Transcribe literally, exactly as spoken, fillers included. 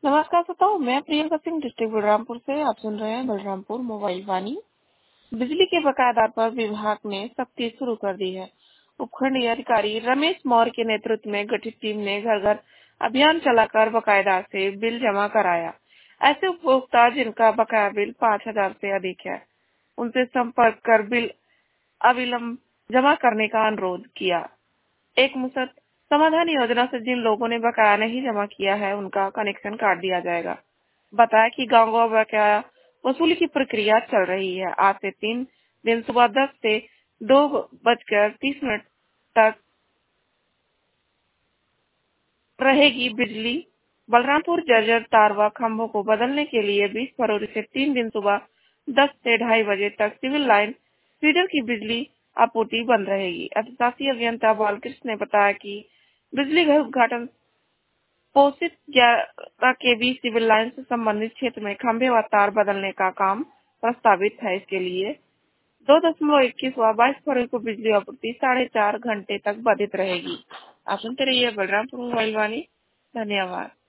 नमस्कार श्रोताओं, मैं प्रियंका सिंह डिस्ट्रिक्ट बलरामपुर से। आप सुन रहे हैं बलरामपुर मोबाइल वाणी। बिजली के बकायेदार पर विभाग ने सख्ती शुरू कर दी है। उपखंड अधिकारी रमेश मौर्य के नेतृत्व में गठित टीम ने घर घर अभियान चलाकर बकायेदार से बिल जमा कराया। ऐसे उपभोक्ता जिनका बकाया बिल पाँच हजार से अधिक है, उनसे संपर्क कर बिल अविलंब जमा करने का अनुरोध किया। एक मुश्त समाधान योजना से जिन लोगों ने बकाया नहीं जमा किया है, उनका कनेक्शन काट दिया जाएगा। बताया कि गांव गांव बकाया वसूली की प्रक्रिया चल रही है। आज से तीन दिन सुबह दस से दो बजकर तीस मिनट तक रहेगी बिजली। बलरामपुर जर्जर तार व खंभों को बदलने के लिए बीस फरवरी से तीन दिन सुबह दस से ढाई बजे तक सिविल लाइन फीडर की बिजली आपूर्ति बंद रहेगी। अधिशासी अभियंता बालकृष्ण ने बताया कि बिजली घर उद्घाटन पोषित ग्यारह के बी सिविल लाइन से संबंधित क्षेत्र में खंभे व तार बदलने का काम प्रस्तावित है। इसके लिए दो दशमलव इक्कीस व बाईस फरवरी को बिजली आपूर्ति साढ़े चार घंटे तक बाधित रहेगी। आप सुनते रहिए बलरामपुर मोबाइल वाणी। धन्यवाद।